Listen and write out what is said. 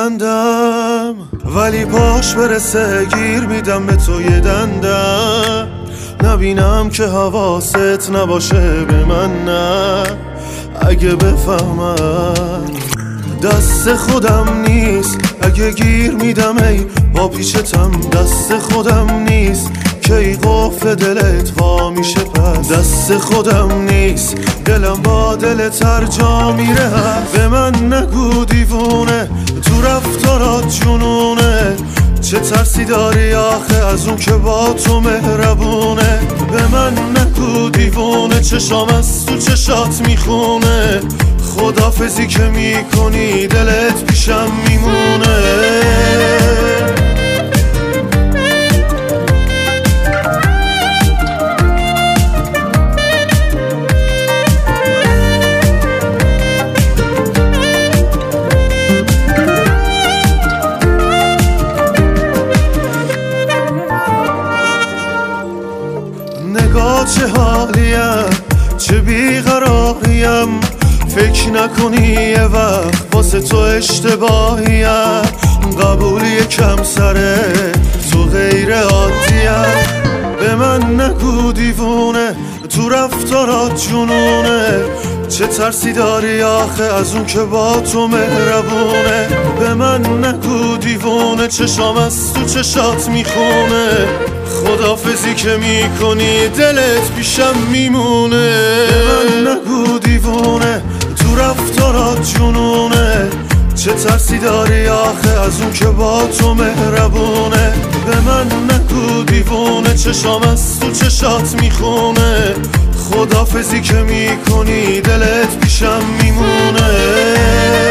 میبندم ولی پاش برسه گیر میدم به تو یه دندم. نبینم که حواست نباشه به من، نه اگه بفهمم دست خودم نیست. اگه گیر میدم ای با پیچتم، دست خودم نیست که ای قفل دلت وا میشه. پس دست خودم نیست، دلم با دلت هر جا میره. به من نگو دیوونه، تو رفتارات جنونه. چه ترسی داری آخه از اون که با تو مهربونه. به من نگو دیوونه، چشام از تو چشات میخونه. خدافزی که میکنی دلت پیشم میمونه. نگاه چه حالیم، چه بیقراریم. فکر نکنی یه وقت واسه تو اشتباهیم. قبولی کم سره تو غیر عادیم. به من نگو دیوونه، تو رفتارات جنونه. چه ترسی داری آخه از اون که با تو مهربونه. به من نگو دیوونه، چشام از تو چشات میخونه. خدافزی که میکنی دلت پیشم میمونه. به من نگو دیوونه، تو رفتارات جنونه. چه ترسی داری آخه از اون که با تو مهربونه. به من نگو دیوونه، چشام از تو چشات میخونه. خدافزی که میکنی دلت پیشم میمونه.